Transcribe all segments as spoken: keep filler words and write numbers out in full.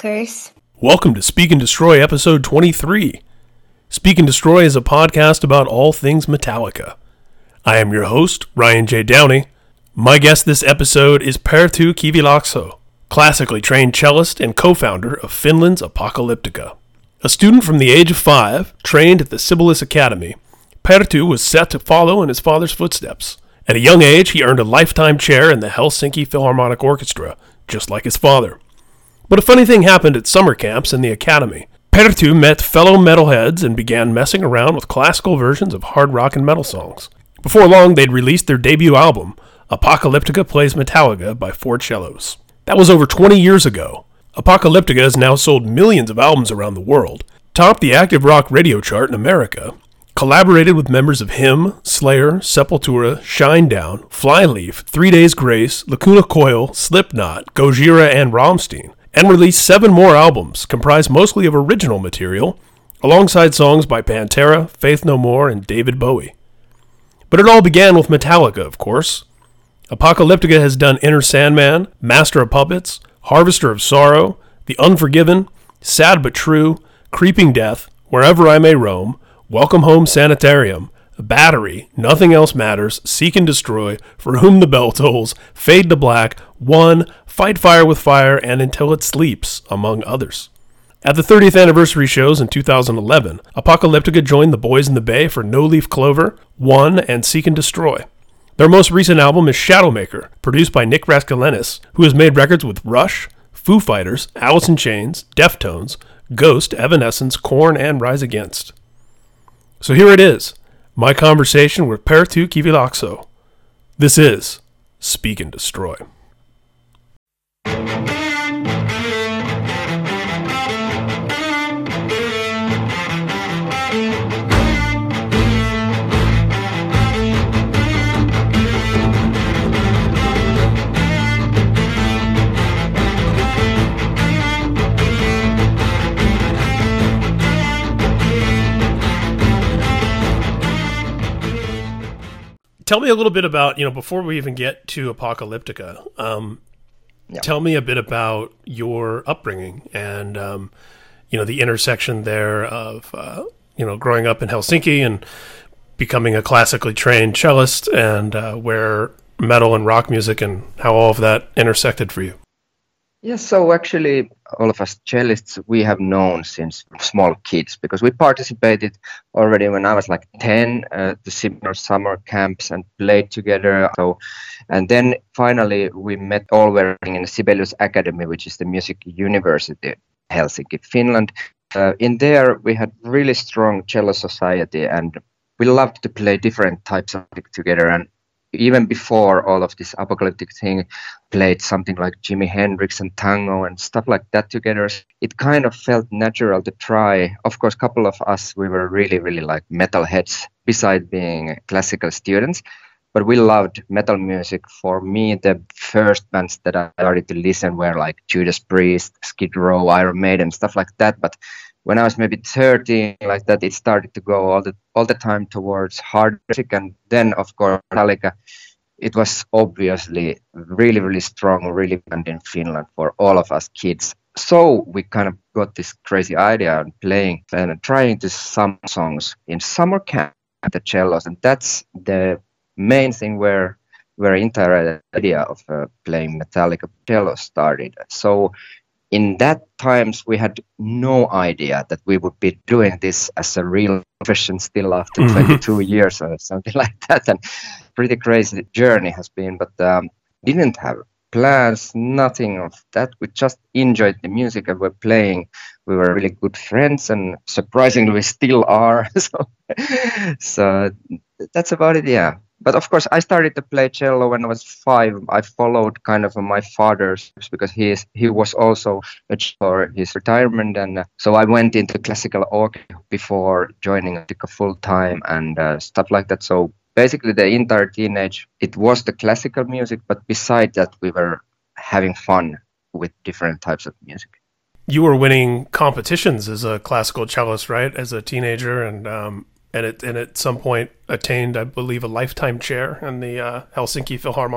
rockers. Welcome to Speak and Destroy episode twenty-three. Speak and Destroy is a podcast about all things Metallica. I am your host, Ryan J. Downey. My guest this episode is Perttu Kivilaakso, classically trained cellist and co-founder of Finland's Apocalyptica. A student from the age of five, trained at the Sibelius Academy, Perttu was set to follow in his father's footsteps. At a young age, he earned a lifetime chair in the Helsinki Philharmonic Orchestra, just like his father. But a funny thing happened at summer camps in the academy. Perttu met fellow metalheads and began messing around with classical versions of hard rock and metal songs. Before long, they'd released their debut album, Apocalyptica Plays Metallica by Four Cellos. That was over twenty years ago. Apocalyptica has now sold millions of albums around the world, topped the active rock radio chart in America, collaborated with members of Him, Slayer, Sepultura, Shinedown, Flyleaf, Three Days Grace, Lacuna Coil, Slipknot, Gojira, and Rammstein, and released seven more albums, comprised mostly of original material, alongside songs by Pantera, Faith No More, and David Bowie. But it all began with Metallica, of course. Apocalyptica has done Enter Sandman, Master of Puppets, Harvester of Sorrow, The Unforgiven, Sad But True, Creeping Death, Wherever I May Roam, Welcome Home Sanitarium, Battery, Nothing Else Matters, Seek and Destroy, For Whom the Bell Tolls, Fade to Black, One, Fight Fire with Fire, and Until It Sleeps, among others. At the thirtieth anniversary shows in two thousand eleven, Apocalyptica joined the Boys in the Bay for No Leaf Clover, One, and Seek and Destroy. Their most recent album is Shadowmaker, produced by Nick Raskalenis, who has made records with Rush, Foo Fighters, Alice in Chains, Deftones, Ghost, Evanescence, Korn, and Rise Against. So here it is, my conversation with Perttu Kivilaakso. This is Speak and Destroy. Tell me a little bit about, you know, before we even get to Apocalyptica, um, yeah. tell me a bit about your upbringing and, um, you know, the intersection there of, uh, you know, growing up in Helsinki and becoming a classically trained cellist and uh, where metal and rock music and how all of that intersected for you. Yes, so actually all of us cellists, we have known since small kids because we participated already when I was like ten at the similar summer camps and played together. So, and then finally we met all wearing in the Sibelius Academy, which is the music university, Helsinki, Finland. Uh, in there we had really strong cello society and we loved to play different types of music together. And even before all of this apocalyptic thing, played something like Jimi Hendrix and tango and stuff like that together. It kind of felt natural to try. Of course, a couple of us, we were really, really like metalheads beside being classical students. But we loved metal music. For me, the first bands that I started to listen were like Judas Priest, Skid Row, Iron Maiden, stuff like that. But when I was maybe thirteen, like that, it started to go all the all the time towards hard music. And then, of course, Metallica, it was obviously really, really strong, really band in Finland for all of us kids. So we kind of got this crazy idea of playing and trying to some songs in summer camp at the cellos. And that's the main thing where where entire idea of uh, playing Metallica cello started. So in that times, we had no idea that we would be doing this as a real profession still after mm-hmm. twenty-two years or something like that. And pretty crazy journey has been, but um, didn't have plans, nothing of that. We just enjoyed the music and were playing. We were really good friends and surprisingly we still are. so, so that's about it, yeah. But of course, I started to play cello when I was five. I followed kind of my father's because he is, he was also a for his retirement, and uh, so I went into classical orchestra before joining Attica full time and uh, stuff like that. So basically, the entire teenage it was the classical music, but beside that, we were having fun with different types of music. You were winning competitions as a classical cellist, right? As a teenager, and um, and it and at some point attained, I believe, a lifetime chair in the uh, Helsinki Philharmonic.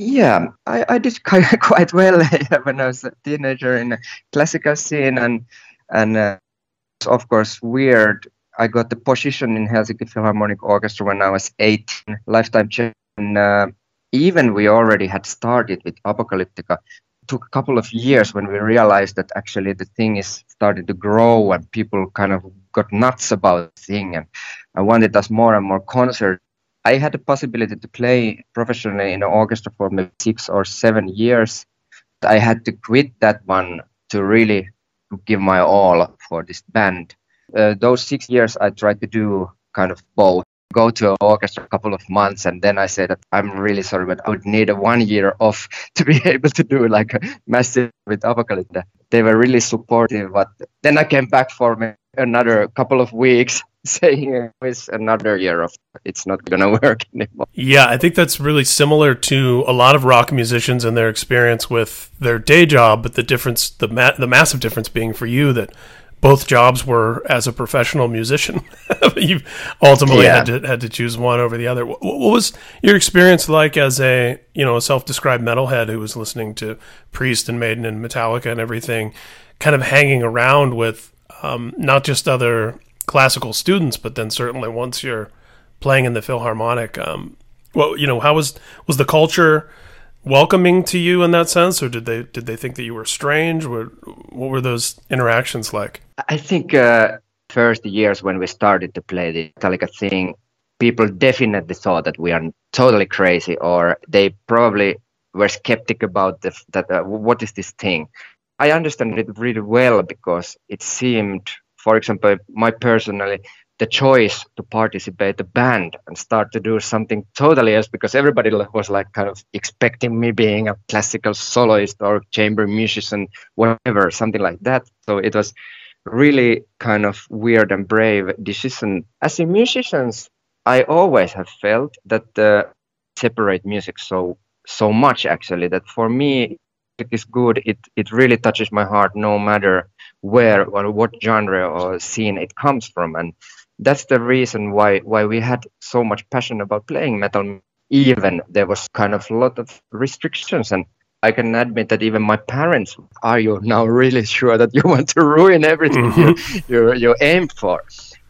Yeah, I, I did quite, quite well when I was a teenager in a classical scene, and and uh, of course weird. I got the position in Helsinki Philharmonic Orchestra when I was eighteen, lifetime champion. And, uh, even we already had started with Apocalyptica. It took a couple of years when we realized that actually the thing is starting to grow and people kind of got nuts about the thing and I wanted us more and more concerts. I had the possibility to play professionally in an orchestra for maybe six or seven years. I had to quit that one to really give my all for this band. Uh, those six years, I tried to do kind of both. Go to an orchestra a couple of months, and then I said that I'm really sorry, but I would need a one year off to be able to do like a massive with Apocalypse. They were really supportive, but then I came back for me another couple of weeks saying it's another year of it's not gonna work anymore. Yeah, I think that's really similar to a lot of rock musicians and their experience with their day job, but the difference, the ma- the massive difference being for you that both jobs were as a professional musician. You ultimately yeah. had to had to choose one over the other. What, what was your experience like as a you know a self-described metalhead who was listening to Priest and Maiden and Metallica and everything, kind of hanging around with um, not just other classical students, but then certainly once you're playing in the Philharmonic, um, well, you know, how was was the culture welcoming to you in that sense, or did they did they think that you were strange? What, what were those interactions like? I think uh, first years when we started to play the Metallica thing, people definitely thought that we are totally crazy, or they probably were skeptic about the, that. Uh, what is this thing? I understand it really well because it seemed, for example, my personally, the choice to participate the band and start to do something totally else, because everybody was like kind of expecting me being a classical soloist or chamber musician, whatever, something like that. So it was really kind of weird and brave decision. As a musicians, I always have felt that the separate music so so much actually that for me it is good. It it really touches my heart no matter where or what genre or scene it comes from, and that's the reason why why we had so much passion about playing metal. Even there was kind of a lot of restrictions, and I can admit that even my parents, are you now really sure that you want to ruin everything mm-hmm. you, you you aim for?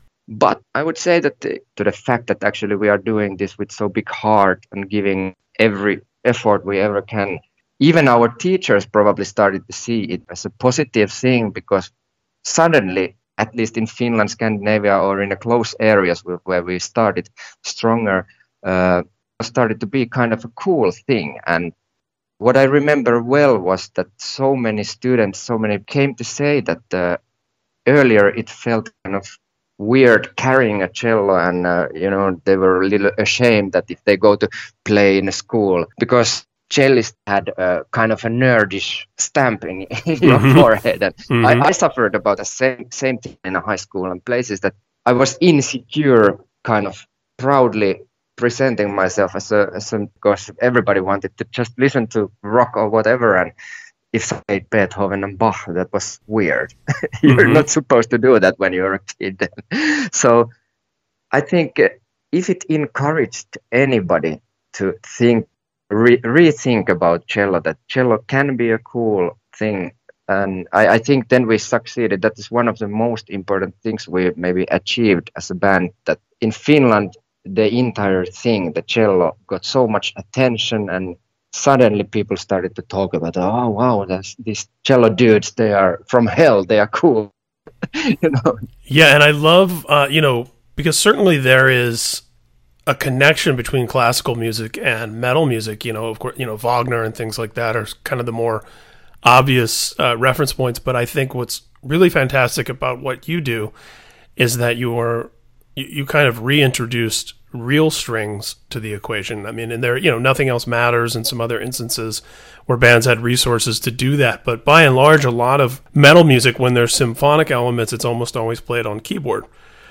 But I would say that the, to the fact that actually we are doing this with so big heart and giving every effort we ever can, even our teachers probably started to see it as a positive thing, because suddenly, at least in Finland, Scandinavia, or in the close areas where, where we started stronger, uh, started to be kind of a cool thing. And what I remember well was that so many students, so many came to say that uh, earlier it felt kind of weird carrying a cello, and uh, you know they were a little ashamed that if they go to play in a school, because cellist had a kind of a nerdish stamp in, in your mm-hmm. forehead, and mm-hmm. I, I suffered about the same same thing in a high school and places, that I was insecure, kind of proudly presenting myself as a, as a because everybody wanted to just listen to rock or whatever, and if I played Beethoven and Bach, that was weird. You're mm-hmm. not supposed to do that when you're a kid. So I think if it encouraged anybody to think, re- rethink about cello, that cello can be a cool thing, and I, I think then we succeeded. That is one of the most important things we maybe achieved as a band, that in Finland, the entire thing, the cello, got so much attention, and suddenly people started to talk about, oh wow, that's, these cello dudes, they are from hell, they are cool. You know. Yeah, and I love, uh, you know, because certainly there is a connection between classical music and metal music. You know, of course, you know, Wagner and things like that are kind of the more obvious uh, reference points. But I think what's really fantastic about what you do is that you are you, you kind of reintroduced real strings to the equation. I mean, and there, you know, Nothing Else Matters and some other instances where bands had resources to do that. But by and large, a lot of metal music, when there's symphonic elements, it's almost always played on keyboard.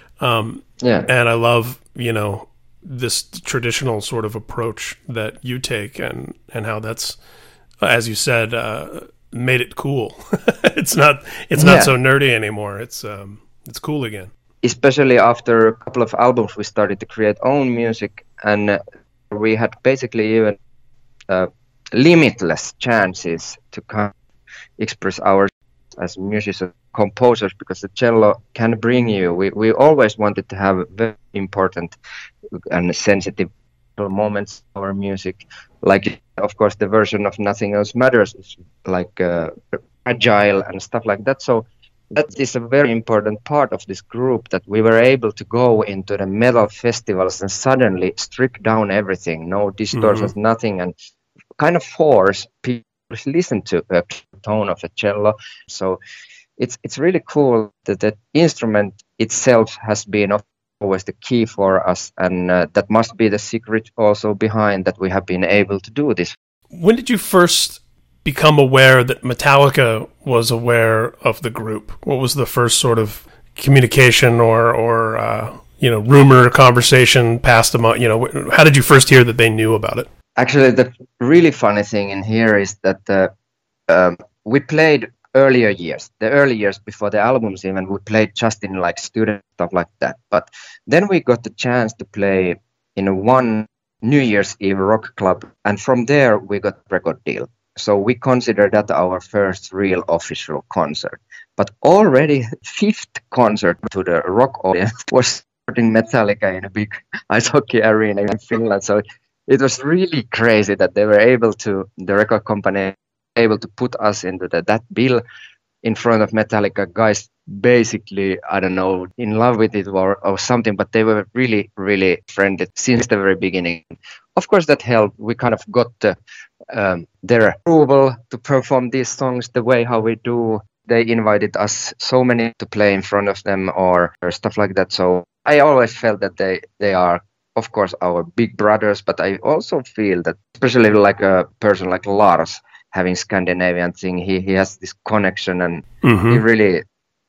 Um, yeah. And I love, you know, this traditional sort of approach that you take, and, and how that's, as you said, uh, made it cool. It's not, it's not yeah. so nerdy anymore. It's, um, it's cool again. Especially after a couple of albums, we started to create own music, and uh, we had basically even uh, limitless chances to kind of express our as musicians, composers, because the cello can bring you. We we always wanted to have very important and sensitive moments in our music. Like, of course, the version of Nothing Else Matters is like uh, agile and stuff like that. So that is a very important part of this group, that we were able to go into the metal festivals and suddenly strip down everything, no distortions, mm-hmm. nothing, and kind of force people to listen to a tone of a cello. So it's it's really cool that the instrument itself has been always the key for us, and uh, that must be the secret also behind that we have been able to do this. When did you first become aware that Metallica was aware of the group? What was the first sort of communication or or uh, you know, rumor, conversation passed among, you know, how did you first hear that they knew about it? Actually, the really funny thing in here is that uh, um, we played earlier years, the early years before the albums even, we played just in like student stuff like that. But then we got the chance to play in one New Year's Eve rock club, and from there we got a record deal. So we consider that our first real official concert. But already fifth concert to the rock audience was supporting Metallica in a big ice hockey arena in Finland. So it was really crazy that they were able to, the record company, able to put us into the, that bill in front of Metallica guys, basically, I don't know, in love with it or, or something, but they were really, really friendly since the very beginning. Of course, that helped. We kind of got the, um, their approval to perform these songs the way how we do. They invited us so many to play in front of them or, or stuff like that. So I always felt that they, they are, of course, our big brothers, but I also feel that, especially like a person like Lars, having Scandinavian thing, he, he has this connection, and mm-hmm. he really,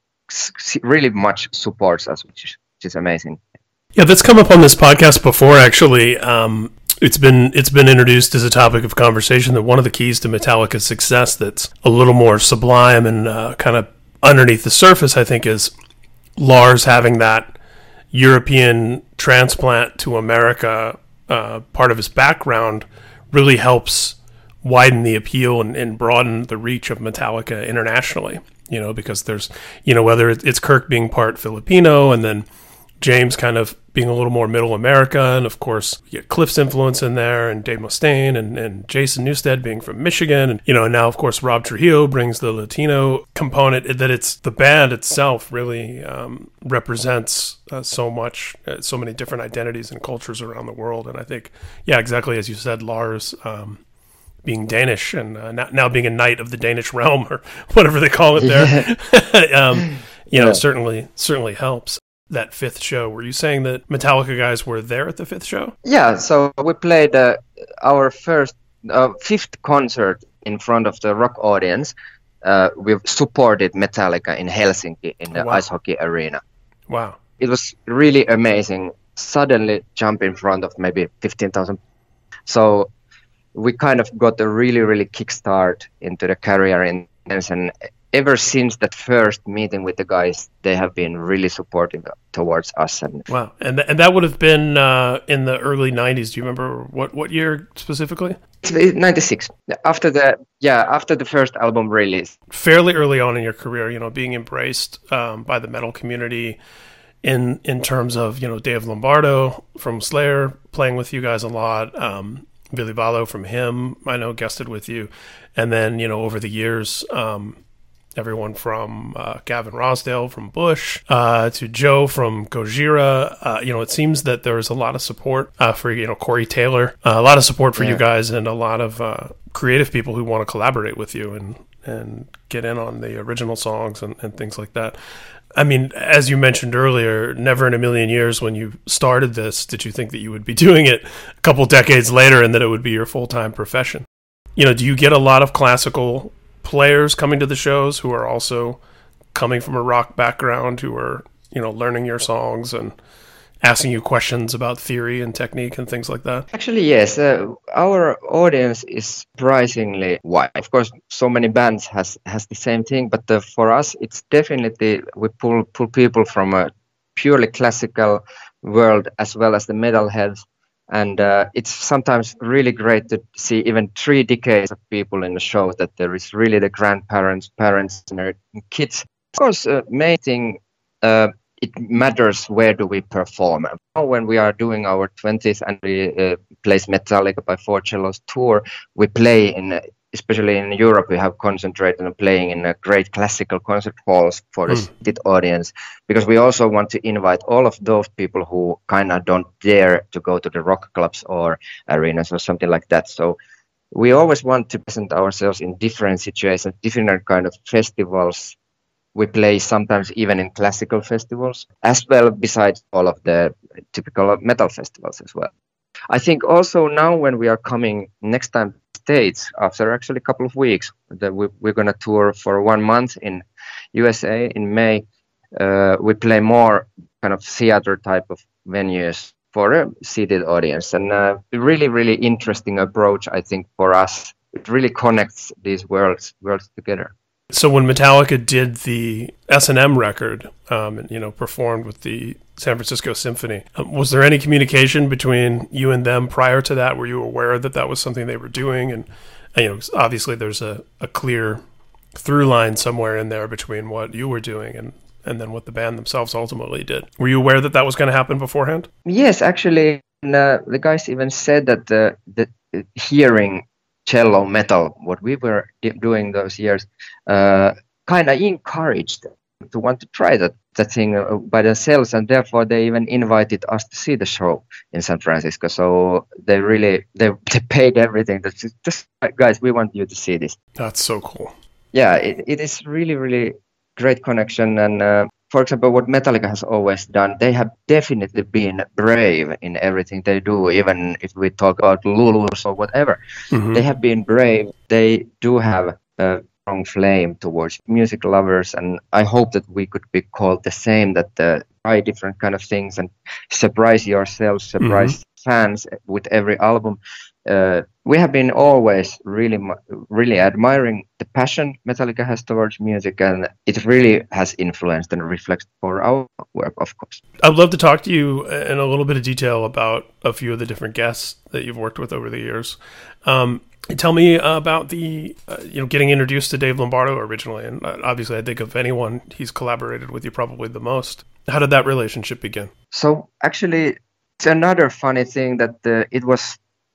really much supports us, which is, which is amazing. Yeah, that's come up on this podcast before, actually. Um, it's been it's been introduced as a topic of conversation that one of the keys to Metallica's success that's a little more sublime and uh, kind of underneath the surface, I think, is Lars having that European transplant to America. Uh, part of his background really helps widen the appeal and, and broaden the reach of Metallica internationally, you know, because there's, you know, whether it's Kirk being part Filipino and then James kind of being a little more middle America, and of course you get Cliff's influence in there, and Dave Mustaine and, and Jason Newsted being from Michigan, and, you know, and now of course Rob Trujillo brings the Latino component, that it's the band itself really um, represents uh, so much, uh, so many different identities and cultures around the world. And I think, yeah, exactly as you said, Lars, um, being Danish and uh, now being a knight of the Danish realm or whatever they call it there, yeah. um, you yeah. know, certainly certainly helps. That fifth show, were you saying that Metallica guys were there at the fifth show? Yeah, so we played uh, our first uh, fifth concert in front of the rock audience. Uh, we've supported Metallica in Helsinki in the wow. ice hockey arena. Wow. It was really amazing. Suddenly jump in front of maybe fifteen thousand. So we kind of got a really, really kickstart into the career in dance, and ever since that first meeting with the guys, they have been really supportive towards us. And wow, and th- and that would have been uh, in the early nineties. Do you remember what, what year specifically? ninety-six. After the yeah, after the first album release. Fairly early on in your career, you know, being embraced um, by the metal community. In in terms of, you know, Dave Lombardo from Slayer playing with you guys a lot. Um, Billy Vallo from him, I know, guested with you. And then, you know, over the years, um, everyone from uh, Gavin Rossdale from Bush uh, to Joe from Gojira. Uh, you know, it seems that there's a lot of support uh, for, you know, Corey Taylor, uh, a lot of support for yeah. you guys, and a lot of uh, creative people who want to collaborate with you and, and get in on the original songs and, and things like that. I mean, as you mentioned earlier, never in a million years when you started this did you think that you would be doing it a couple decades later and that it would be your full-time profession. You know, do you get a lot of classical players coming to the shows who are also coming from a rock background, who are, you know, learning your songs and asking you questions about theory and technique and things like that? Actually, yes. Uh, our audience is surprisingly wide. Of course, so many bands has has the same thing, but uh, for us, it's definitely, we pull pull people from a purely classical world as well as the metalheads. And uh, it's sometimes really great to see even three decades of people in the show, that there is really the grandparents, parents, and their kids. Of course, uh, main thing, uh, it matters where do we perform. Now when we are doing our twentieth and we uh, plays Metallica by Four Cellos tour, we play in, uh, especially in Europe, we have concentrated on playing in uh, great classical concert halls for the Mm. seated audience, because we also want to invite all of those people who kind of don't dare to go to the rock clubs or arenas or something like that. So we always want to present ourselves in different situations, different kind of festivals. We play sometimes even in classical festivals as well, besides all of the typical metal festivals as well. I think also now when we are coming next time to the States, after actually a couple of weeks, that we, we're going to tour for one month in U S A in May. Uh, we play more kind of theater type of venues for a seated audience, and uh, really, really interesting approach, I think, for us. It really connects these worlds worlds together. So when Metallica did the S and M record, um, and, you know, performed with the San Francisco Symphony, um, was there any communication between you and them prior to that? Were you aware that that was something they were doing? And, and you know, obviously there's a, a clear through line somewhere in there between what you were doing and, and then what the band themselves ultimately did. Were you aware that that was going to happen beforehand? Yes, actually, and, uh, the guys even said that uh, the uh, hearing cello metal, what we were d- doing those years, uh, kind of encouraged them to want to try that, that thing uh, by themselves, and therefore they even invited us to see the show in San Francisco. So they really they, they paid everything. That's just, just guys, we want you to see this. That's so cool. Yeah, it, it is really really great connection. And uh, for example, what Metallica has always done, they have definitely been brave in everything they do, even if we talk about Lulus or whatever. Mm-hmm. They have been brave. They do have a strong flame towards music lovers, and I hope that we could be called the same, that uh, try different kind of things and surprise yourselves, surprise mm-hmm. fans with every album. Uh, we have been always really, really admiring the passion Metallica has towards music, and it really has influenced and reflected for our work, of course. I'd love to talk to you in a little bit of detail about a few of the different guests that you've worked with over the years. Um, tell me about the, uh, you know, getting introduced to Dave Lombardo originally, and obviously I think of anyone he's collaborated with you probably the most. How did that relationship begin? So actually, it's another funny thing that uh, it was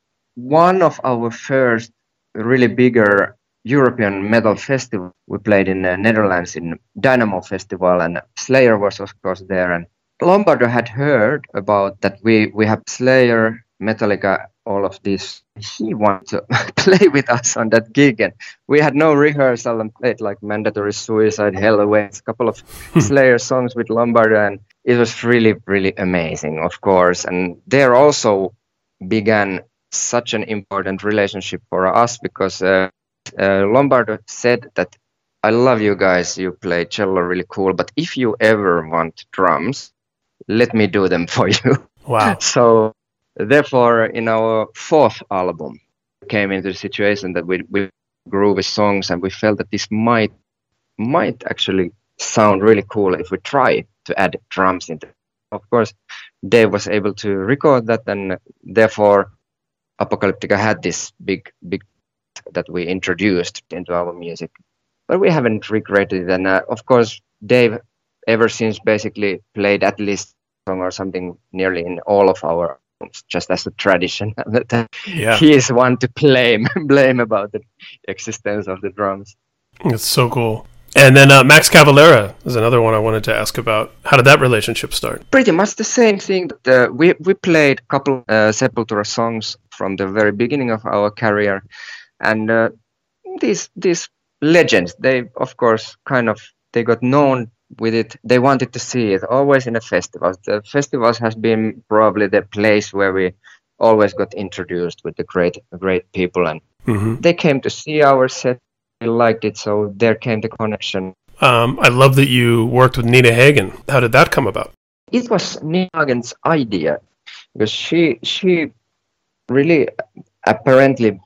one of our first really bigger European metal festival. We played in the Netherlands in Dynamo Festival, and Slayer was of course there. And Lombardo had heard about that we, we have Slayer, Metallica, all of this. He wanted to play with us on that gig, and we had no rehearsal and played like Mandatory Suicide, Hell Awaits, a couple of Slayer songs with Lombardo, and it was really, really amazing, of course. And there also began such an important relationship for us, because uh, uh, Lombardo said that, I love you guys, you play cello really cool, but if you ever want drums, let me do them for you. Wow. So therefore, in our fourth album, we came into the situation that we, we grew with songs, and we felt that this might might actually sound really cool if we try to add drums into it. Of course, Dave was able to record that, and therefore Apocalyptica had this big, big that we introduced into our music. But we haven't regretted it. And uh, of course, Dave, ever since, basically played at least a song or something nearly in all of our albums, just as a tradition. Yeah. He is one to blame, blame about the existence of the drums. It's so cool. And then uh, Max Cavalera is another one I wanted to ask about. How did that relationship start? Pretty much the same thing. Uh, we we played a couple uh, Sepultura songs from the very beginning of our career, and uh, these these legends, they of course kind of they got known with it. They wanted to see it always in the festivals. The festivals has been probably the place where we always got introduced with the great great people, and mm-hmm. they came to see our set. They liked it, so there came the connection. Um, I love that you worked with Nina Hagen. How did that come about? It was Nina Hagen's idea, because she she really apparently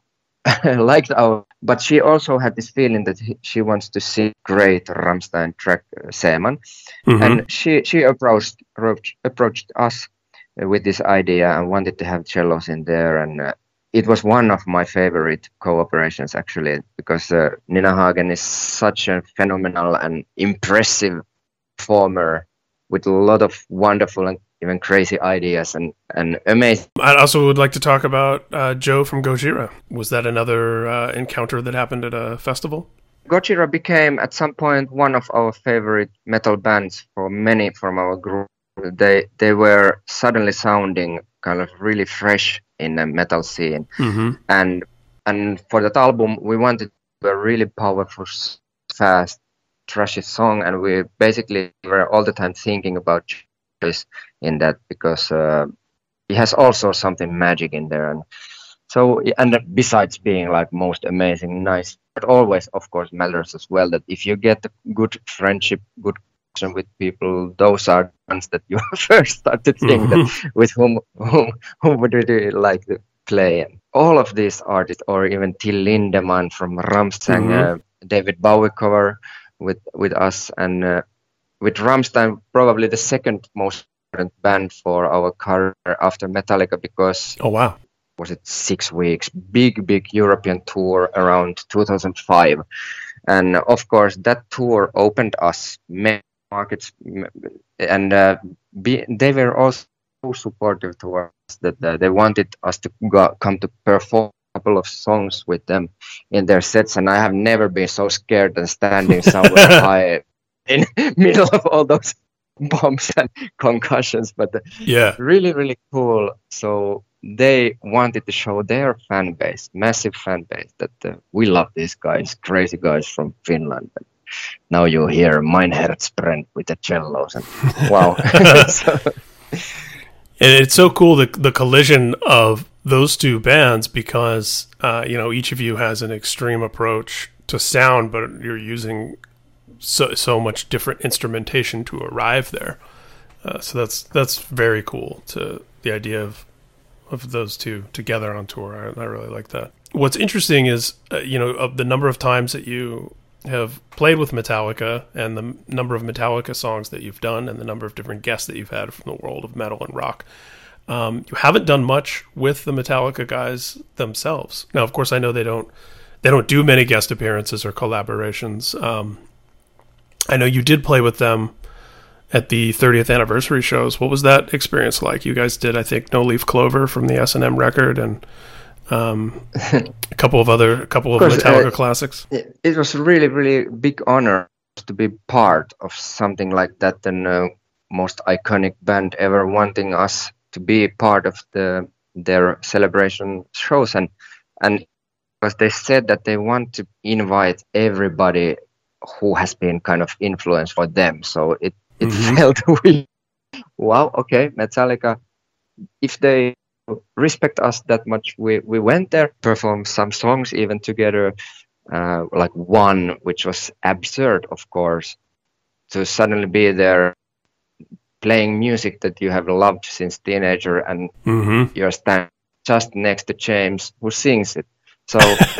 liked our, but she also had this feeling that he, she wants to see great Rammstein track uh, Seemann, mm-hmm. and she she approached approached, approached us with this idea and wanted to have cellos in there. And uh, it was one of my favorite cooperations, actually, because uh, Nina Hagen is such a phenomenal and impressive performer with a lot of wonderful and even crazy ideas and, and amazing. I also would like to talk about uh, Joe from Gojira. Was that another uh, encounter that happened at a festival? Gojira became at some point one of our favorite metal bands for many from our group. They they were suddenly sounding kind of really fresh in the metal scene. Mm-hmm. And and for that album, we wanted a really powerful, fast, trashy song, and we basically were all the time thinking about this in that because uh, it has also something magic in there. And so, and besides being like most amazing, nice, but always, of course, matters as well that if you get a good friendship, good connection with people, those are the ones that you first start to think Mm-hmm. that with whom, whom, whom would you like to play. And all of these artists, or even Till Lindemann from Rammstein, Mm-hmm. uh, David Bowie cover with with us, and uh, with Rammstein, probably the second most important band for our career after Metallica, because Oh, wow. was it six weeks, big, big European tour around two thousand five. And of course, that tour opened us many markets, and uh, be, they were also so supportive to us that uh, they wanted us to go, come to perform a couple of songs with them in their sets. And I have never been so scared than standing somewhere high in middle of all those bombs and concussions. But uh, Yeah. really, really cool. So they wanted to show their fan base, massive fan base, that uh, we love these guys, crazy guys from Finland. And now you hear Mein Herz brennt with the cellos, and wow. So, And it's so cool, the, the collision of those two bands, because, uh, you know, each of you has an extreme approach to sound, but you're using so, so much different instrumentation to arrive there. Uh, so that's that's very cool, to the idea of of those two together on tour. I, I really like that. What's interesting is, uh, you know, of the number of times that you have played with Metallica and the number of Metallica songs that you've done and the number of different guests that you've had from the world of metal and rock. Um, you haven't done much with the Metallica guys themselves. Now, of course, I know they don't they don't do many guest appearances or collaborations. Um, I know you did play with them at the thirtieth anniversary shows. What was that experience like? You guys did, I think, No Leaf Clover from the S and M record, and um, a couple of other, a couple of, Of course, Metallica uh, classics. it, it was a really, really big honor to be part of something like that, and uh, most iconic band ever wanting us to be part of the their celebration shows. And and because they said that they want to invite everybody who has been kind of influence for them, so it it Mhm. felt really, wow, okay, Metallica, if they respect us that much, we we went there, performed some songs even together, uh, like one which was absurd, of course, to suddenly be there playing music that you have loved since teenager, and Mm-hmm. you're standing just next to James who sings it. So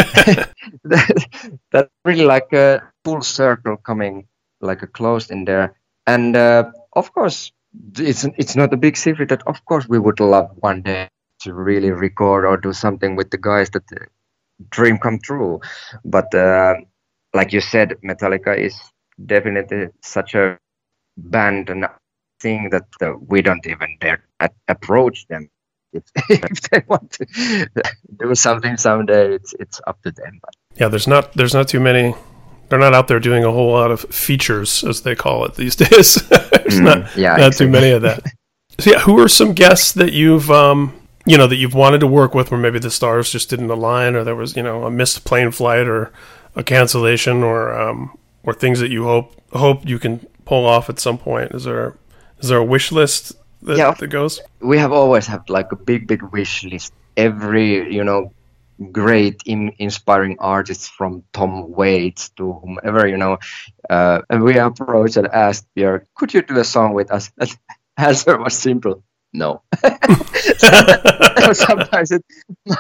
that, that's really like a full circle coming, like a closed in there. And uh, of course, it's it's not a big secret that of course we would love one day to really record or do something with the guys, that the dream come true. But uh, like you said, Metallica is definitely such a band and thing that uh, we don't even dare a- approach them. If, if they want to do something someday, it's it's up to them. But Yeah, there's not there's not too many. They're not out there doing a whole lot of features, as they call it these days. There's Mm, not yeah, not too exactly. many of that. So yeah, who are some guests that you've um you know that you've wanted to work with, where maybe the stars just didn't align, or there was you know a missed plane flight, or a cancellation, or um or things that you hope hope you can pull off at some point? Is there is there a wish list that, Yeah. that goes? we have always had like a big, big wish list. Every, you know, great, in, inspiring artists from Tom Waits to whomever, you know, uh, and we approached and asked Pierre, could you do a song with us? The answer was simple, no. Sometimes it,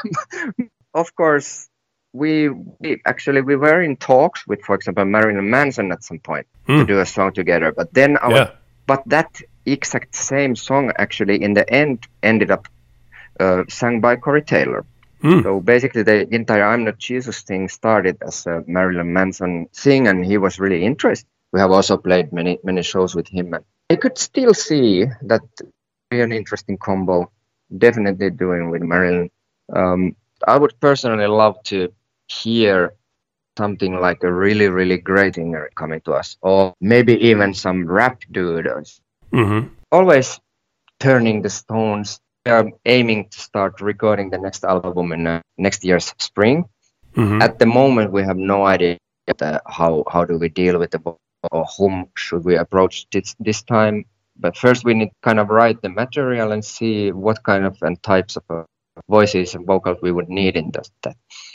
of course, we, we actually we were in talks with, for example, Marilyn Manson at some point to Hmm. do a song together, but then our Yeah. but that exact same song actually in the end ended up uh, sung by Corey Taylor. Mm. So basically the entire I'm Not Jesus thing started as a Marilyn Manson thing, and he was really interested. We have also played many many shows with him, and I could still see that be an interesting combo, definitely doing with Marilyn. Um, I would personally love to hear something like a really, really great singer coming to us, or maybe even some rap dude. Mm-hmm. Always turning the stones. We are aiming to start recording the next album in uh, next year's spring. Mm-hmm. At the moment, we have no idea uh, how how do we deal with the or whom should we approach this this time. But first, we need to kind of write the material and see what kind of and types of uh, voices and vocals we would need in that. that.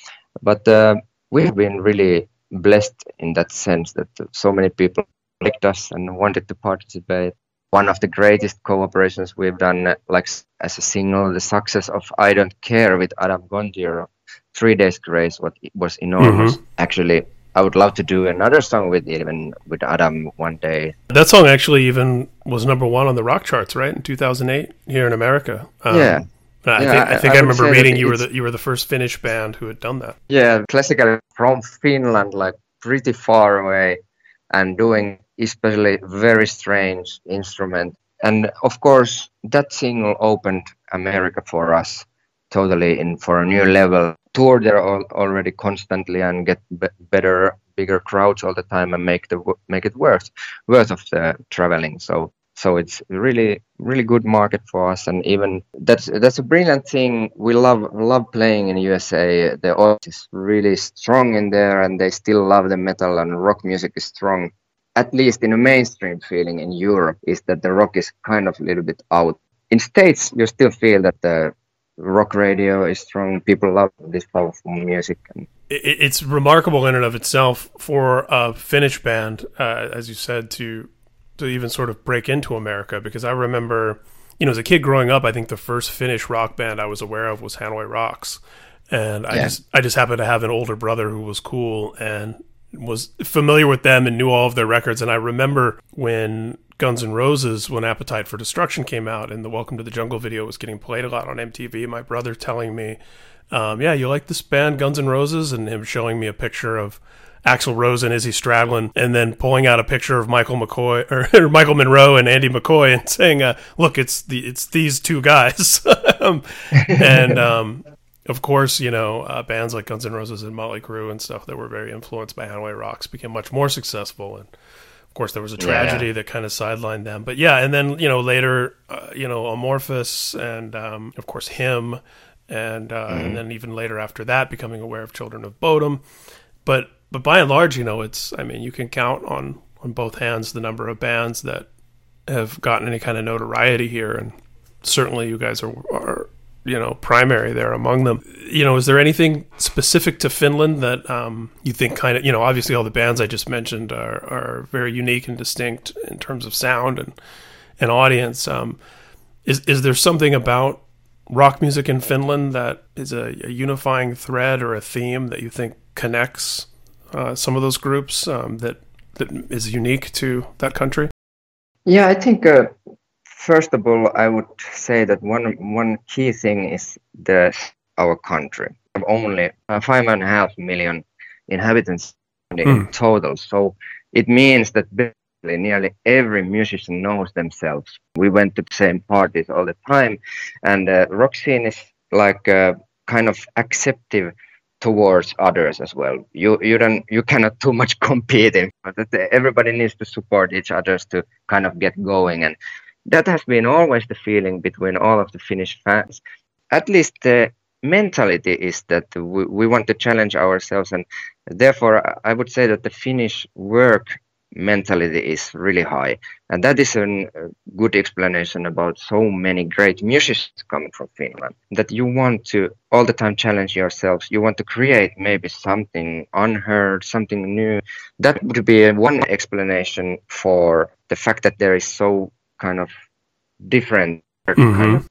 But uh, we have been really blessed in that sense that so many people liked us and wanted to participate. One of the greatest cooperations we've done, uh, like as a single, the success of I Don't Care with Adam Gontier, Three Days Grace, what was enormous. Mm-hmm. Actually, I would love to do another song with even with Adam one day. That song actually even was number one on the rock charts, right, in two thousand eight here in America. Um, yeah. I yeah, think I, think I, I remember reading you were the you were the first Finnish band who had done that. Yeah, classically from Finland, like pretty far away, and doing especially very strange instrument. And of course, that single opened America for us totally in for a new level. Tour there al- already constantly and get b- better, bigger crowds all the time and make the make it worth worth of the traveling. So so it's really really good market for us, and even that's that's a brilliant thing. We love love playing in U S A. The audience is really strong in there, and they still love the metal and rock music is strong. At least in a mainstream feeling in Europe is that the rock is kind of a little bit out. In States, you still feel that the rock radio is strong. People love this powerful music. And it's remarkable in and of itself for a Finnish band, uh, as you said, to to even sort of break into America. Because I remember, you know, as a kid growing up, I think the first Finnish rock band I was aware of was Hanoi Rocks, and I yeah. just I just happened to have an older brother who was cool and was familiar with them and knew all of their records. And I remember when Guns N' Roses, when Appetite for Destruction came out and the Welcome to the Jungle video was getting played a lot on M T V, my brother telling me, um, yeah, you like this band Guns N' Roses? And him showing me a picture of Axl Rose and Izzy Stradlin, and then pulling out a picture of Michael McCoy or, or Michael Monroe and Andy McCoy and saying, uh, look, it's the it's these two guys. um, and um, of course, you know, uh, bands like Guns N' Roses and Motley Crue and stuff that were very influenced by Hanoi Rocks became much more successful. And of course, there was a tragedy yeah. that kind of sidelined them. But yeah, and then, you know, later, uh, you know, Amorphous and, um, of course, Him. And uh, mm-hmm. and then even later after that, becoming aware of Children of Bodom. But but by and large, you know, it's, I mean, you can count on, on both hands the number of bands that have gotten any kind of notoriety here. And certainly you guys are, are you know, primary there among them. You know, is there anything specific to Finland that um, you think kind of, you know, obviously all the bands I just mentioned are, are very unique and distinct in terms of sound and, and audience. Um, is is there something about rock music in Finland that is a, a unifying thread or a theme that you think connects uh, some of those groups um, that that is unique to that country? Yeah, I think uh, first of all, I would say that one one key thing is the our country. We have only uh, five and a half million inhabitants in mm. total, so it means that basically nearly every musician knows themselves. We went to the same parties all the time, and the uh, rock scene is like uh, kind of acceptive towards others as well. You you don't you cannot too much compete in, but everybody needs to support each other to kind of get going, and that has been always the feeling between all of the Finnish fans. At least the mentality is that we, we want to challenge ourselves, and therefore I would say that the Finnish work mentality is really high, and that is a good explanation about so many great musicians coming from Finland, that you want to all the time challenge yourselves. You want to create maybe something unheard, something new. That would be one explanation for the fact that there is so kind of different mm-hmm. kind of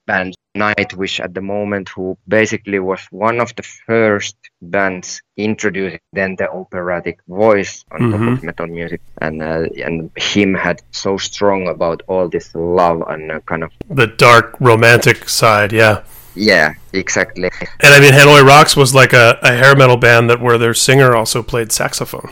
band, Nightwish at the moment, who basically was one of the first bands introducing then the operatic voice on Mm-hmm. top of metal music, and uh, and him had so strong about all this love and uh, kind of The dark romantic side, yeah. yeah, exactly. And I mean, Hanoi Rocks was like a, a hair metal band that where their singer also played saxophone.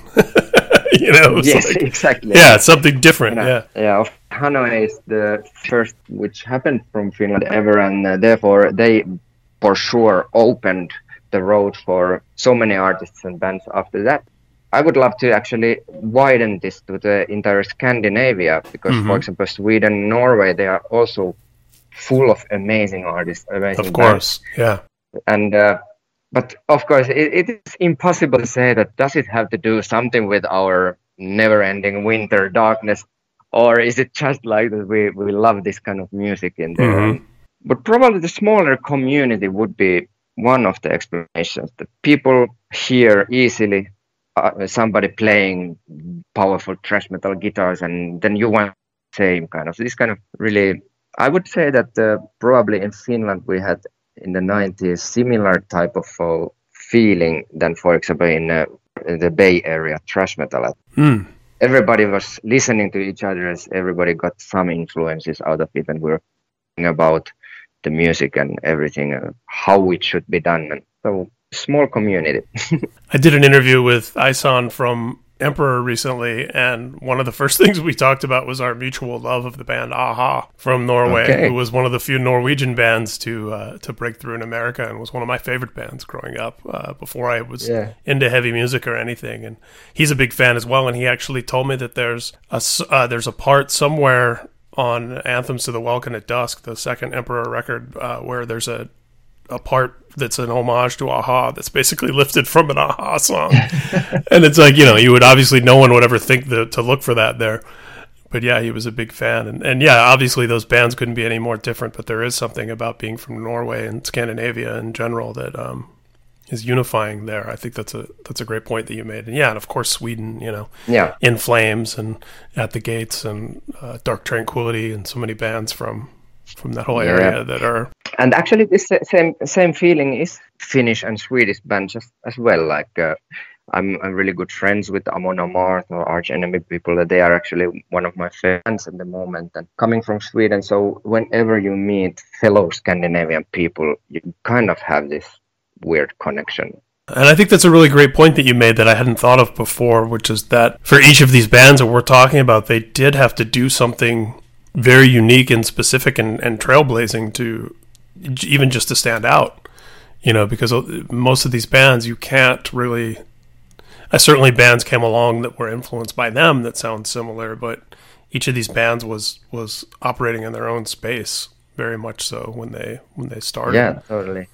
You know, it's Yes, like, exactly. yeah, it's something different. Yeah, Yeah, yeah. of- Hanoi is the first which happened from Finland ever, and uh, therefore they, for sure, opened the road for so many artists and bands after that. I would love to actually widen this to the entire Scandinavia, because, Mhm. for example, Sweden, Norway, they are also full of amazing artists, amazing of bands. course. Yeah, And uh, but of course, it, it is impossible to say that does it have to do something with our never-ending winter darkness, or is it just like that we, we love this kind of music in there? Mhm. And- but probably the smaller community would be one of the explanations, that people hear easily uh, somebody playing powerful thrash metal guitars, and then you want the same kind of this kind of really. I would say that uh, probably in Finland we had in the nineties similar type of uh, feeling than, for example, in, uh, in the Bay Area thrash metal. Mm. Everybody was listening to each other, as everybody got some influences out of it, and we were talking about the music and everything, uh, how it should be done. And so, small community. I did an interview with Ison from Emperor recently, and one of the first things we talked about was our mutual love of the band Aha from Norway, Okay. who was one of the few Norwegian bands to uh, to break through in America, and was one of my favorite bands growing up uh, before I was Yeah. into heavy music or anything. And he's a big fan as well, and he actually told me that there's a s- uh, there's a part somewhere on Anthems to the Welkin at Dusk, the second Emperor record, uh, where there's a a part that's an homage to Aha that's basically lifted from an Aha song. And it's like, you know, you would obviously, no one would ever think the, to look for that there. But yeah, he was a big fan. And, and yeah, obviously those bands couldn't be any more different, but there is something about being from Norway and Scandinavia in general that um, is unifying there. I think that's a that's a great point that you made. And yeah, and of course Sweden, you know, Yeah. In Flames and At the Gates and uh, Dark Tranquility and so many bands from from that whole Yeah. area that are And actually, this sa- same same feeling is Finnish and Swedish bands just as well. Like uh, I'm I'm really good friends with Amon Amarth or Arch Enemy people. That they are actually one of my fans at the moment. And coming from Sweden, so whenever you meet fellow Scandinavian people, you kind of have this weird connection. And I think that's a really great point that you made that I hadn't thought of before, which is that for each of these bands that we're talking about, they did have to do something very unique and specific and, and trailblazing to even just to stand out, you know, because most of these bands you can't really, uh, certainly bands came along that were influenced by them that sound similar, but each of these bands was, was operating in their own space very much so when they, when they started. Yeah, totally.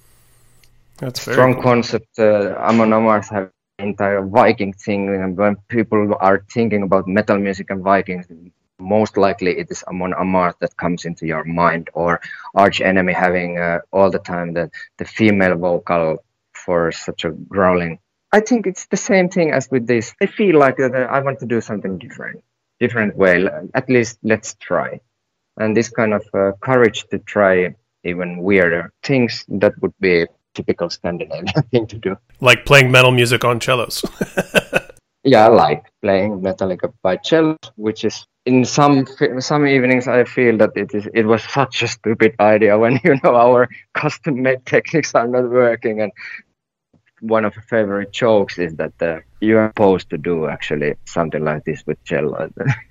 That's very Strong cool. concept. Uh, Amon Amarth have entire Viking thing, and when people are thinking about metal music and Vikings, most likely it is Amon Amarth that comes into your mind, or Arch Enemy having uh, all the time the, the female vocal for such a growling. I think it's the same thing as with this. I feel like that uh, I want to do something different, different way. At least let's try. And this kind of uh, courage to try even weirder things, that would be a typical Scandinavian thing to do. Like playing metal music on cellos. Yeah, I like playing Metallica by cello, which is in some some evenings I feel that it is it was such a stupid idea when you know our custom-made techniques are not working. And one of the favorite jokes is that uh, you are supposed to do actually something like this with cello.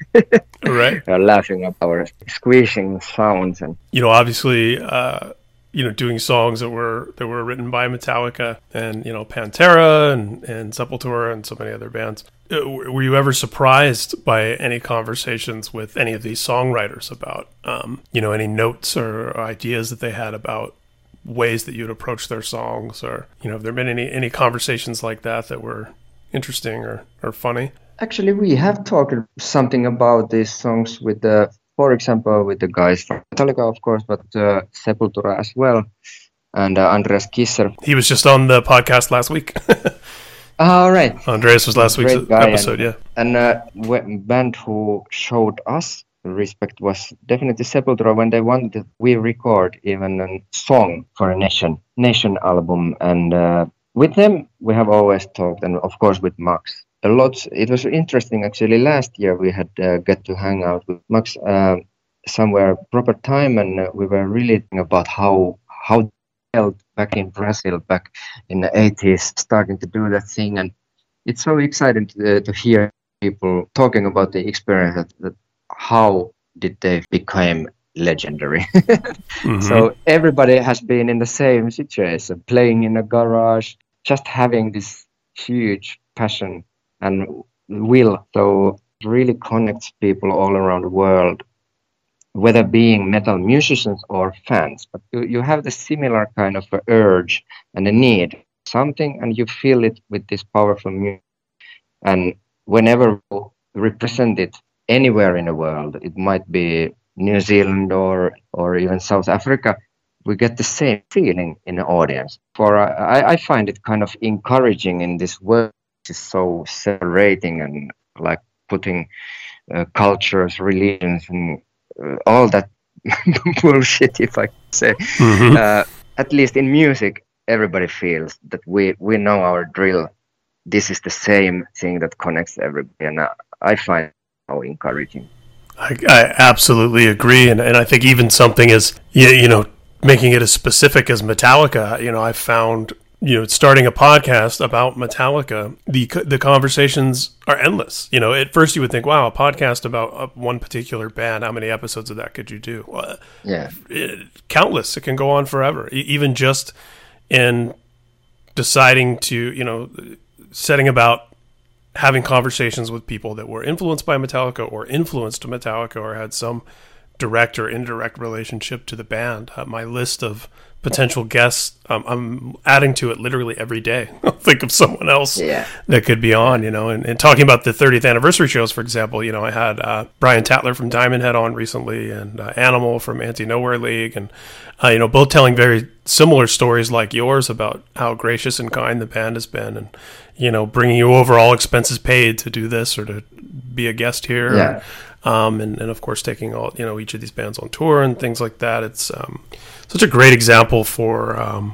Right. We're laughing at our squeezing sounds. And You know, obviously, uh, you know, doing songs that were that were written by Metallica and, you know, Pantera and, and Sepultura and so many other bands. Uh, Were you ever surprised by any conversations with any of these songwriters about, um, you know, any notes or ideas that they had about ways that you'd approach their songs? Or, you know, have there been any, any conversations like that that were interesting or, or funny? actually, we have talked something about these songs with the, for example, with the guys from Metallica, of course, but uh, Sepultura as well, and uh, Andreas Kisser. He was just on the podcast last week. All right. Andreas was last week's Great guy, episode, and, yeah. And a uh, band who showed us respect was definitely Sepultura when they wanted that we record even a song for a nation nation album. And uh, with them, we have always talked, and of course with Max a lot. It was interesting actually. Last year we had uh, get to hang out with Max uh, somewhere proper time, and uh, we were really thinking about how how they felt back in Brazil back in the eighties, starting to do that thing. And it's so exciting to, uh, to hear people talking about the experience that, that how did they become legendary. mm-hmm. So everybody has been in the same situation, playing in a garage, just having this huge passion and will. So it really connects people all around the world, whether being metal musicians or fans. But you, you have the similar kind of a urge and a need, something, and you feel it with this powerful music. And whenever you represent it anywhere in the world, it might be New Zealand or or even South Africa, we get the same feeling in the audience. For uh, I, I find it kind of encouraging in this world, which is so separating and like putting uh, cultures, religions, and uh, all that bullshit, if I can say. Mm-hmm. Uh, at least in music, everybody feels that we we know our drill. This is the same thing that connects everybody, and I, I find it so encouraging. I, I absolutely agree, and, and I think even something as, you know, making it as specific as Metallica, you know, I found, you know, starting a podcast about Metallica, the the conversations are endless. You know, at first you would think, wow, a podcast about one particular band, how many episodes of that could you do? Well, yeah. It, countless. It can go on forever. Even just in deciding to, you know, setting about having conversations with people that were influenced by Metallica or influenced Metallica or had some direct or indirect relationship to the band. Uh, my list of potential guests, um, I'm adding to it literally every day. I'll think of someone else yeah. that could be on, you know, and, and talking about the thirtieth anniversary shows, for example, you know, I had uh, Brian Tatler from Diamond Head on recently and uh, Animal from Anti-Nowhere League, and, uh, you know, both telling very similar stories like yours about how gracious and kind the band has been and, you know, bringing you over all expenses paid to do this or to be a guest here. Yeah. Or, Um, and, and of course, taking all, you know, each of these bands on tour and things like that. It's um, such a great example for um,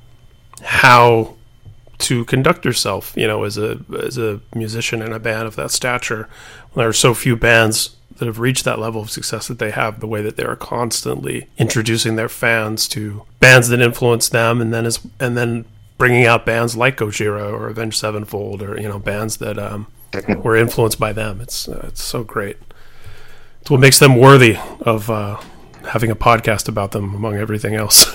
how to conduct yourself, you know, as a as a musician in a band of that stature. There are so few bands that have reached that level of success that they have, the way that they are constantly introducing their fans to bands that influence them, and then as and then bringing out bands like Gojira or Avenged Sevenfold, or, you know, bands that um, were influenced by them. It's uh, it's so great. It's what makes them worthy of uh, having a podcast about them, among everything else.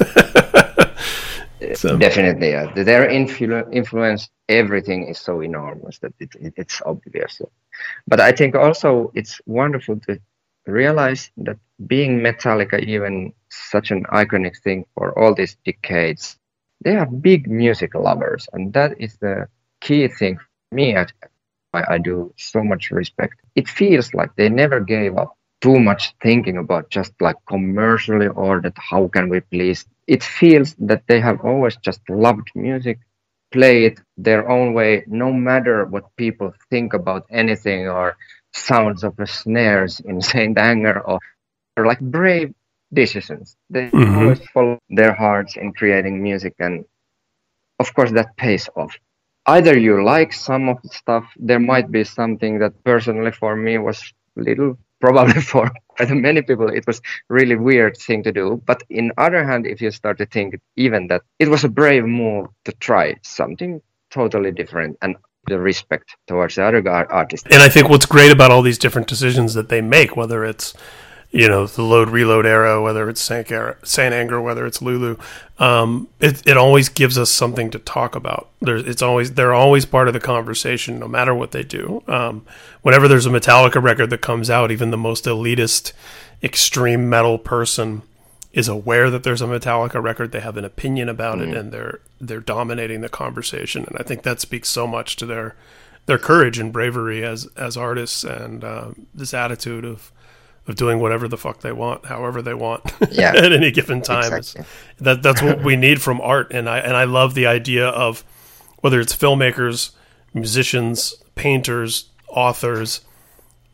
So. Definitely, yeah. Their influ- influence, everything is so enormous that it, it, it's obvious. But I think also it's wonderful to realize that being Metallica, even such an iconic thing for all these decades, they are big music lovers, and that is the key thing for me. At why I do so much respect. It feels like they never gave up too much thinking about just like commercially or that how can we please. It feels that they have always just loved music, play it their own way, no matter what people think about anything or sounds of the snares in Saint Anger or, or like brave decisions. They mm-hmm. always follow their hearts in creating music, and of course that pays off. Either you like some of the stuff, there might be something that personally for me was little, probably for quite many people, it was really weird thing to do. But in other hand, if you start to think even that it was a brave move to try something totally different, and the respect towards the other artists. And I think what's great about all these different decisions that they make, whether it's, you know, the Load Reload era, whether it's Saint Anger, whether it's Lulu, um, it it always gives us something to talk about. There's it's always they're always part of the conversation, no matter what they do. Um, whenever there's a Metallica record that comes out, even the most elitist, extreme metal person is aware that there's a Metallica record. They have an opinion about mm. it, and they're they're dominating the conversation. And I think that speaks so much to their their courage and bravery as as artists, and uh, this attitude of. of doing whatever the fuck they want, however they want, yeah. at any given time. Exactly. That that's what we need from art, and I and I love the idea of whether it's filmmakers, musicians, painters, authors,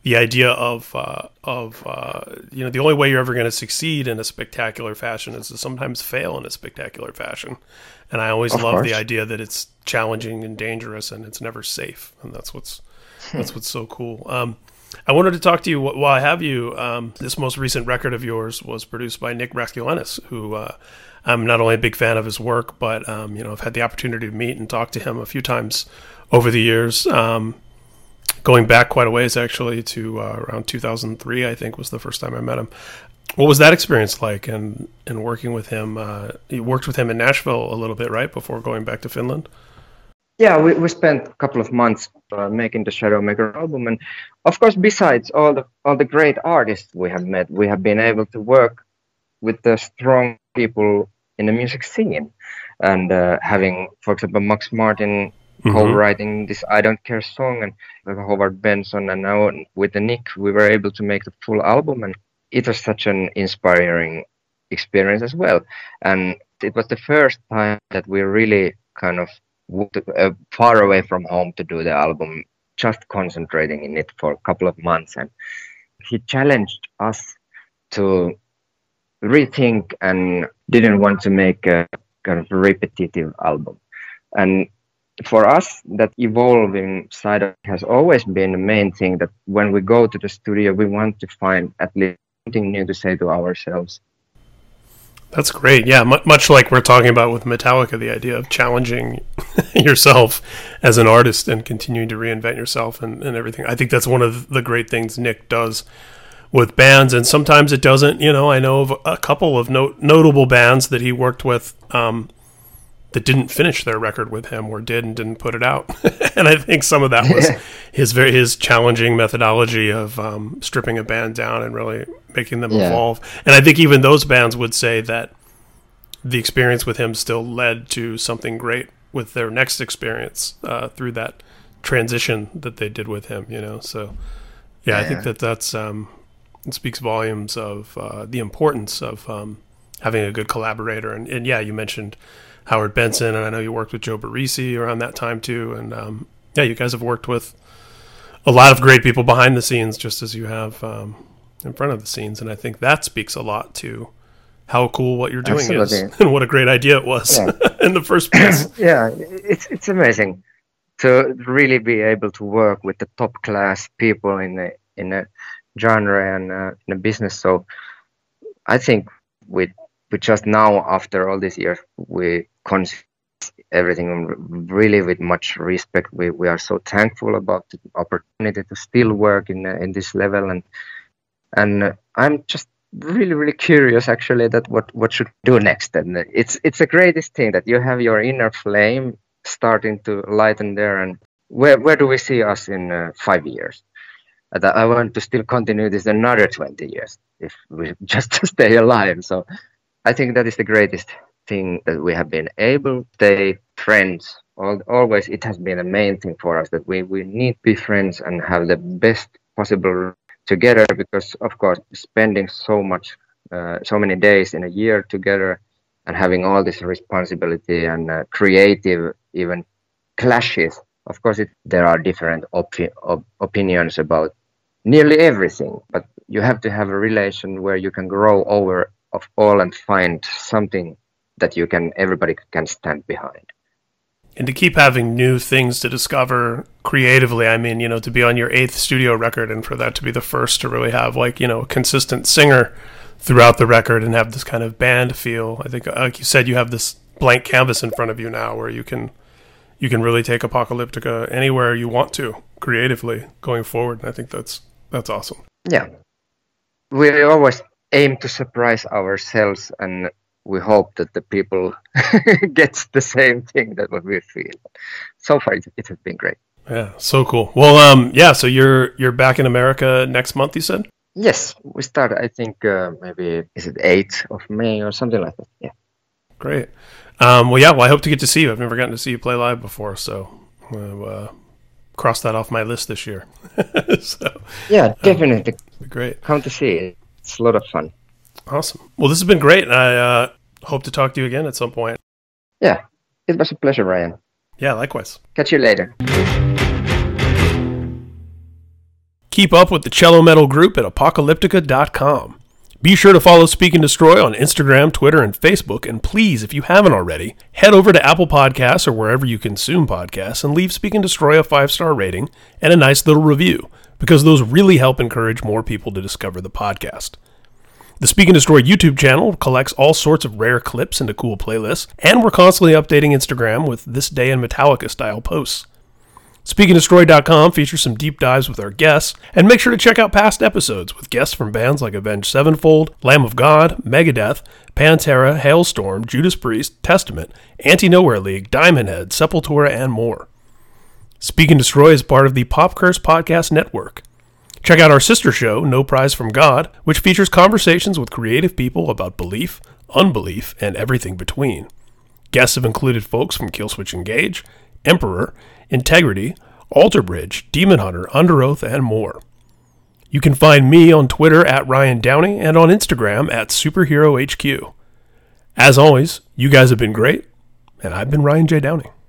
the idea of uh, of uh, you know, the only way you're ever going to succeed in a spectacular fashion is to sometimes fail in a spectacular fashion. And I always Of love course. the idea that it's challenging and dangerous, and it's never safe. And that's what's that's what's so cool. Um, I wanted to talk to you wh- while I have you. Um, this most recent record of yours was produced by Nick Raskulenis, who uh, I'm not only a big fan of his work, but um, you know, I've had the opportunity to meet and talk to him a few times over the years. Um, going back quite a ways, actually, to uh, around two thousand three, I think was the first time I met him. What was that experience like, and and working with him? Uh, you worked with him in Nashville a little bit, right, before going back to Finland? Yeah, we, we spent a couple of months uh, making the Shadowmaker album, and of course, besides all the all the great artists we have met, we have been able to work with the strong people in the music scene, and uh, having, for example, Max Martin Mhm. co-writing this "I Don't Care" song, and uh, Howard Benson, and now with the Nick, we were able to make the full album, and it was such an inspiring experience as well. And it was the first time that we really kind of walked uh, far away from home to do the album, just concentrating in it for a couple of months. And he challenged us to rethink and didn't want to make a kind of repetitive album. And for us, that evolving side of it has always been the main thing, that when we go to the studio, we want to find at least something new to say to ourselves. That's great. Yeah, mu- much like we're talking about with Metallica, the idea of challenging yourself as an artist and continuing to reinvent yourself and, and everything. I think that's one of the great things Nick does with bands, and sometimes it doesn't. You know, I know of a couple of no- notable bands that he worked with um, that didn't finish their record with him, or did and didn't put it out. And I think some of that was his very his challenging methodology of um, stripping a band down and really making them Yeah. evolve. And I think even those bands would say that the experience with him still led to something great with their next experience uh, through that transition that they did with him. You know, so yeah, I think Yeah. that that's um, it speaks volumes of uh, the importance of um, having a good collaborator. And, and yeah, you mentioned Howard Benson, and I know you worked with Joe Barresi around that time too. And um, yeah, you guys have worked with a lot of great people behind the scenes, just as you have um, in front of the scenes. And I think that speaks a lot to how cool what you're doing is, Absolutely. and what a great idea it was Yeah. in the first place. Yeah, it's it's amazing to really be able to work with the top class people in the in a genre and uh, in a business. So I think we we just now, after all these years, we consider everything really with much respect. We we are so thankful about the opportunity to still work in uh, in this level, and and uh, I'm just really really curious actually that what what should we do next. And uh, it's it's the greatest thing that you have your inner flame starting to lighten there. And where where do we see us in uh, five years? And I I want to still continue this another twenty years if we just to stay alive. So I think that is the greatest thing, that we have been able to stay friends. Al- Always it has been a main thing for us, that we, we need to be friends and have the best possible together, because of course spending so much, uh, so many days in a year together and having all this responsibility and uh, creative even clashes. Of course, it, there are different opi- op- opinions about nearly everything, but you have to have a relation where you can grow over of all and find something that you can everybody can stand behind. And to keep having new things to discover creatively. I mean, you know, to be on your eighth studio record, and for that to be the first to really have, like, you know, a consistent singer throughout the record and have this kind of band feel. I think, like you said, you have this blank canvas in front of you now where you can you can really take Apocalyptica anywhere you want to creatively going forward. And I think that's that's awesome. Yeah, we always aim to surprise ourselves, and we hope that the people gets the same thing that what we feel. So far, it, it has been great. Yeah, so cool. Well, um, yeah. So you're you're back in America next month, you said? Yes, we start. I think uh, maybe is it eighth of May or something like that. Yeah. Great. Um, well, yeah. Well, I hope to get to see you. I've never gotten to see you play live before, so I'll uh, cross that off my list this year. So Yeah, definitely. um, great. Come to see it. It's a lot of fun. Awesome. Well, this has been great. I uh, hope to talk to you again at some point. Yeah, it was a pleasure, Ryan. Yeah, likewise. Catch you later. Keep up with the Cello Metal group at apocalyptica dot com. Be sure to follow Speak and Destroy on Instagram, Twitter, and Facebook, and please, if you haven't already, head over to Apple Podcasts or wherever you consume podcasts and leave Speak and Destroy a five-star rating and a nice little review, because those really help encourage more people to discover the podcast. The Speak and Destroy YouTube channel collects all sorts of rare clips into cool playlists, and we're constantly updating Instagram with This Day in Metallica-style posts. speak and destroy dot com features some deep dives with our guests, and make sure to check out past episodes with guests from bands like Avenged Sevenfold, Lamb of God, Megadeth, Pantera, Hailstorm, Judas Priest, Testament, Anti-Nowhere League, Diamond Head, Sepultura, and more. Speak and Destroy is part of the Pop Curse Podcast Network. Check out our sister show, No Prize from God, which features conversations with creative people about belief, unbelief, and everything between. Guests have included folks from Killswitch Engage, Emperor, Integrity, Alter Bridge, Demon Hunter, Under Oath, and more. You can find me on Twitter at Ryan Downey and on Instagram at Superhero H Q. As always, you guys have been great, and I've been Ryan J. Downey.